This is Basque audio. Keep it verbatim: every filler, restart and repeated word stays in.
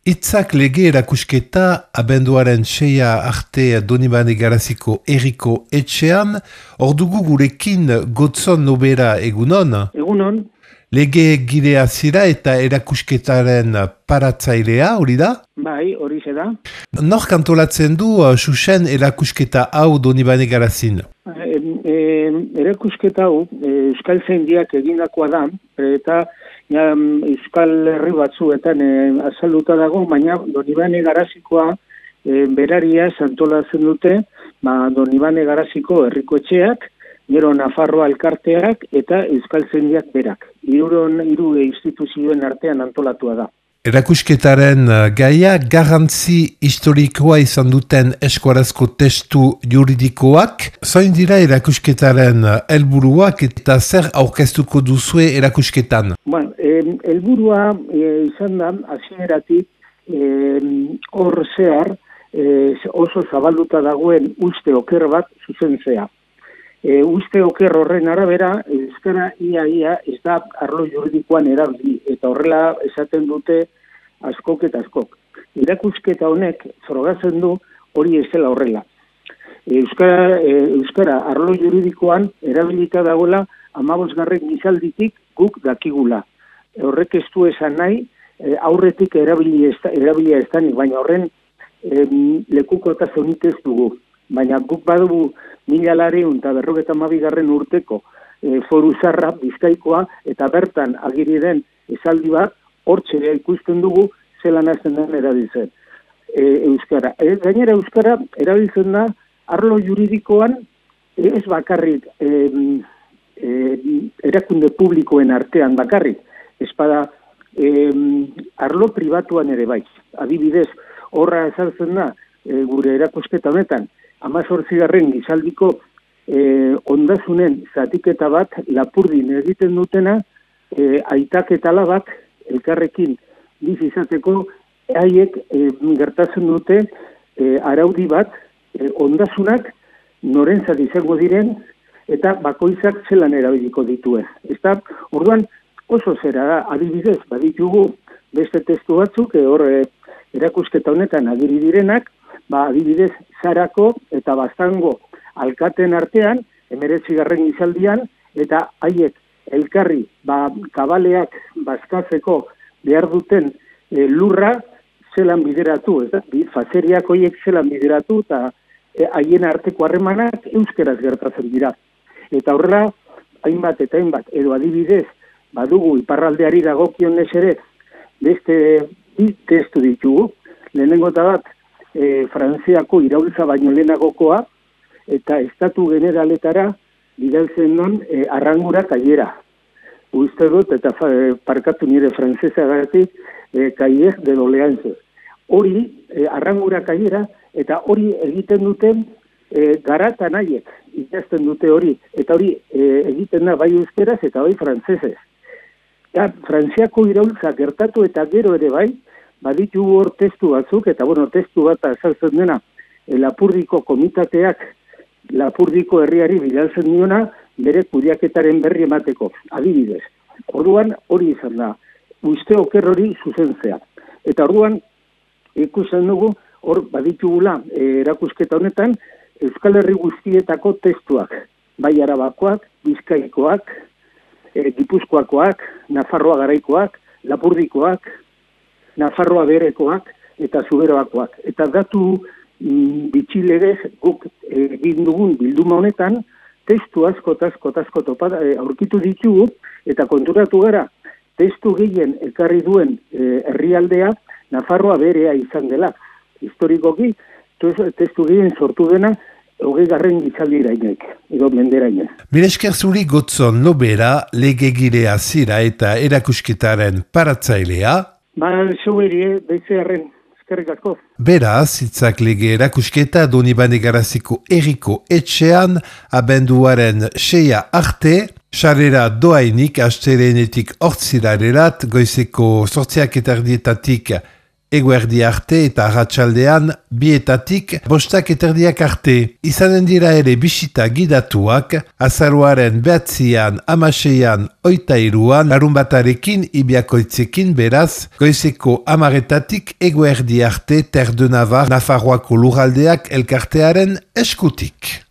Itzak lege erakusketa abenduaren seia arte Donibane Garaziko Herriko etxean, ordugu gurekin Gotzon Nobera egunon? Egunon. Lege gilea zira eta erakusketaren paratzailea, hori da? Bai, hori ze da. Nor kantolatzen du xuxen erakusketa hau Donibane Garazin? E, e, erakusketa hau Euskal Zaindiak egindakoa da, eta ja, Euskal Herri batzuetan e, azalduta dago, baina Donibane Garazikoa e, berariaz antolatzen dute, ba, Donibane Garaziko herriko etxeak, gero Nafarroa elkarteak eta Euskal Zaindiak berak. Hiruron hiru instituzioen artean antolatua da. Erakusketaren gaia garrantzi historikoa izan duten eskuarazko testu juridikoak. Zoin dira erakusketaren helburuak eta zer aurkeztuko duzue erakusketan? Bueno, helburua e, izan da, hasieratik hor e, zehar e, oso zabalduta dagoen uste oker bat zuzentzea. E, uste oker horren arabera, euskara ia-ia ez da arlo juridikoan erabili, eta horrela esaten dute askok eta askok. Erakusketa honek frogatzen du hori ez dela horrela. Euskara, e, euskara arlo juridikoan erabilita dagoela hamabosgarren gizalditik guk dakigula. Horrek ez du esan nahi, e, aurretik erabili ez, erabilia ez danik, baina horren e, lekuko eta zonik ez dugu. Baina guk badugu mila lareun eta berrogeta mabigarren urteko e, foru zarra bizkaikoa eta bertan agiri den esaldi bat, hortxe ikusten dugu zelan hasten den erabiltzen. E, euskara. E, gainera euskara erabiltzen da arlo juridikoan ez bakarrik e, e, erakunde publikoen artean bakarrik. Espada e, arlo pribatuan ere bai. Adibidez, horra ezartzen da e, gure erakusketa honetan, hamazortzigarren gizaldiko eh, ondasunen zatiketa bat Lapurdin egiten dutena, eh, aitak eta alabak elkarrekin bizi izateko haiek eh, gertatzen dute eh, araudi bat eh, ondasunak norentzat izango diren eta bakoitzak zelan erabiliko dituen. Ezta, orduan oso zera da, adibidez, baditugu beste testu batzuk, eh, hor eh, erakusketa honetan agiri direnak, ba, adibidez, Zarako eta Baztango alkaten artean, hemeretzigarren gizaldian, eta haiek elkarri ba, kabaleak bazkatzeko behar duten e, lurra zelan bideratu, ez da? Fazeriak horiek zelan bideratu, eta e, haien arteko harremanak euskeraz gertatzen dira. Eta horrela, hainbat eta hainbat, edo adibidez, badugu iparraldeari dagokionez ere, beste bi testu ditugu, lehenengo eta bat, E, Frantziako iraultza baino lehenagokoa eta estatu generaletara bidaltzen non e, arrangura kaiera. Uste dut eta fa, e, parkatu nire frantzesagatik e, kaier de doleantzez. Hori e, arrangura kaiera eta hori egiten duten e, garatan haiek ikazten dute hori. Eta hori e, egiten da bai euskeraz eta bai frantzesez. Ja, Frantziako iraultza gertatu eta gero ere bai, baditu hor testu batzuk, eta bueno, testu bat azaltzen dena, e, Lapurdiko komitateak Lapurdiko herriari bidaltzen diona, bere kudiaketaren berri emateko, adibidez. Orduan hori izan da, uste oker hori zuzentzea. Eta orduan, ikusten dugu, hor baditugula e, erakusketa honetan, Euskal Herri guztietako testuak, bai Arabakoak, Bizkaikoak, e, Gipuzkoakoak, Nafarroa garaikoak, Lapurdikoak, Nafarroa berekoak eta Zuberoakoak. Eta datu mm, bitxilegez guk egin dugun bilduma honetan, testu asko, asko, asko topada e, aurkitu ditugu, eta konturatu gara, testu gehien ekarri duen e, herrialdea Nafarroa berea izan dela. Historikoki, testu gehien sortu dena, hogei garren gizaldirainek, edo menderainek. Miresker zuri Gotzon Nobera, legegilea zira eta erakusketaren paratzailea, Ba, zauberie, beize harren, eskerrik asko. Beraz, hitzak lege erakusketa Donibane Garaziko Herriko etxean, abenduaren seia arte, sarera doainik astelenetik hortzirarerat, goizeko sortziak eta erdietatik eguerdi arte eta arratsaldean bietatik bostak eterdiak arte. Izanen dira ere bisita gidatuak, azaruaren behatzian, amaseian, oita iruan, larun batarekin ibiakoitzekin beraz, goizeko amaretatik eguerdi arte Terre de Navarre, Nafarroako lurraldeak elkartearen eskutik.